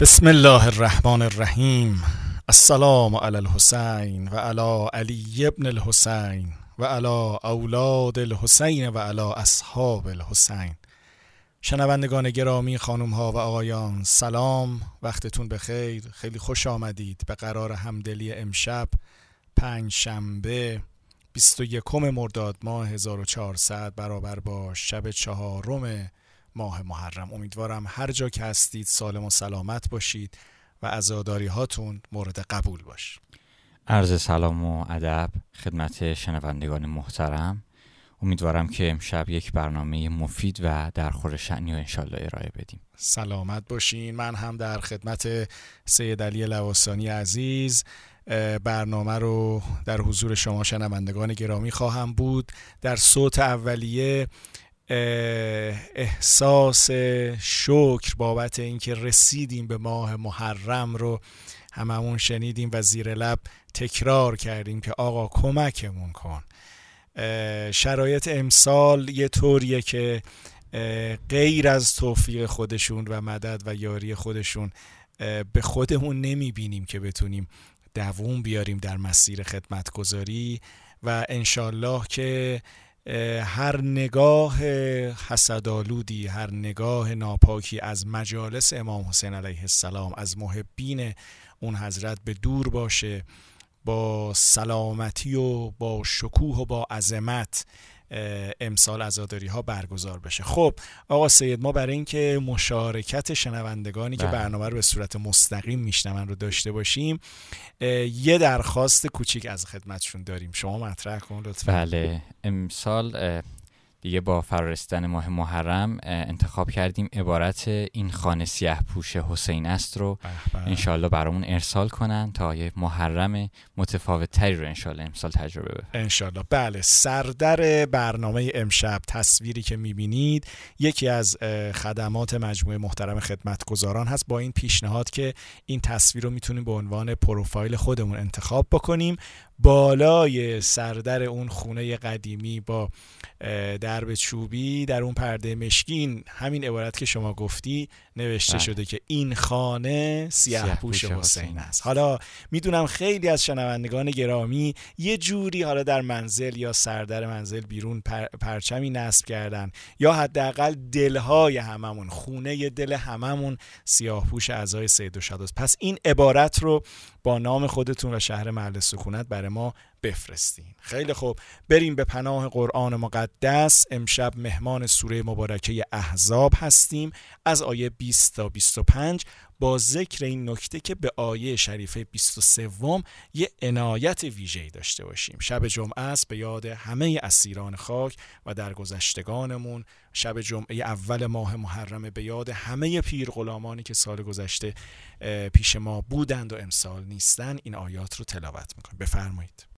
بسم الله الرحمن الرحیم. السلام علی الحسین و علی علی ابن الحسین و علی اولاد الحسین و علی اصحاب الحسین. شنوندگان گرامی، خانم ها و آقایان، سلام، وقتتون بخیر. خیلی خوش آمدید به قرار همدلی امشب، پنجشنبه 21 مرداد ماه 1400 برابر با شب 4 ماه محرم. امیدوارم هر جا که هستید سالم و سلامت باشید و عزاداری هاتون مورد قبول باش. عرض سلام و ادب خدمت شنوندگان محترم. امیدوارم که امشب یک برنامه مفید و در خور شأنی و انشالله ارائه بدیم. سلامت باشین. من هم در خدمت سید علی لواسانی عزیز برنامه رو در حضور شما شنوندگان گرامی خواهم بود. در صوت اولیه احساس شکر بابت اینکه رسیدیم به ماه محرم رو هممون شنیدیم و زیر لب تکرار کردیم که آقا کمکمون کن. شرایط امسال یه طوریه که غیر از توفیق خودشون و مدد و یاری خودشون به خودمون نمیبینیم که بتونیم دووم بیاریم در مسیر خدمتگزاری و انشالله که هر نگاه حسدآلودی، هر نگاه ناپاکی از مجالس امام حسین علیه السلام، از محبین اون حضرت به دور باشه، با سلامتی و با شکوه و با عظمت امسال عزاداری ها برگزار بشه. خب آقا سید، ما برای اینکه مشارکت شنوندگانی که برنامه رو به صورت مستقیم میشنون رو داشته باشیم، یه درخواست کوچیک از خدمتشون داریم. شما مطرح کن لطفا. بله، امسال دیگه با فرارسیدن ماه محرم انتخاب کردیم عبارت این خانه سیاه پوش حسین است رو انشالله برامون ارسال کنن تا یه محرم متفاوت تری رو انشالله امسال تجربه بکنیم انشالله. بله، سردر برنامه امشب تصویری که میبینید یکی از خدمات مجموعه محترم خدمتگزاران هست، با این پیشنهاد که این تصویر رو میتونیم به عنوان پروفایل خودمون انتخاب بکنیم. بالای سردر اون خونه قدیمی با درب چوبی در اون پرده مشکین همین عبارت که شما گفتی نوشته شده که این خانه سیاه پوش حسین است. حالا میدونم خیلی از شنوندگان گرامی یه جوری حالا در منزل یا سردر منزل بیرون پرچمی نصب کردن، یا حداقل دلهای هممون، خونه دل هممون سیاه پوش اعضای سید الشهداست. پس این عبارت رو با نام خودتون و شهر محل سکونت برای ما بفرستین. خیلی خوب، بریم به پناه قرآن مقدس. امشب مهمان سوره مبارکه احزاب هستیم از آیه 20 تا 25 با ذکر این نکته که به آیه شریفه 23 یه عنایت ویژه‌ای داشته باشیم. شب جمعه است، به یاد همه اسیران خاک و درگذشتگانمون. شب جمعه اول ماه محرم، به یاد همه پیر غلامانی که سال گذشته پیش ما بودند و امسال نیستن. این آیات رو تلاوت میکنیم. بفرمایید.